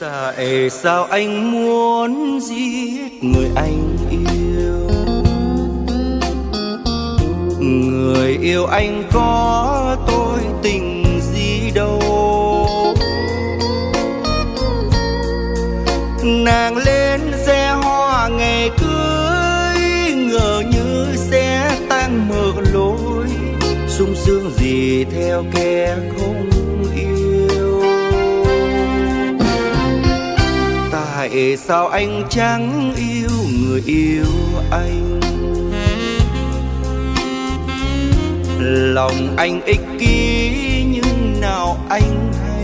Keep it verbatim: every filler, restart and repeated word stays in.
Tại sao anh muốn giết người anh yêu? Người yêu anh có tôi tình gì đâu. Nàng lên xe hoa ngày cưới, ngờ như sẽ tan mở lối, sung sướng gì theo kẻ không yêu. Tại sao anh chẳng yêu người yêu anh? Lòng anh ích kỷ nhưng nào anh hay.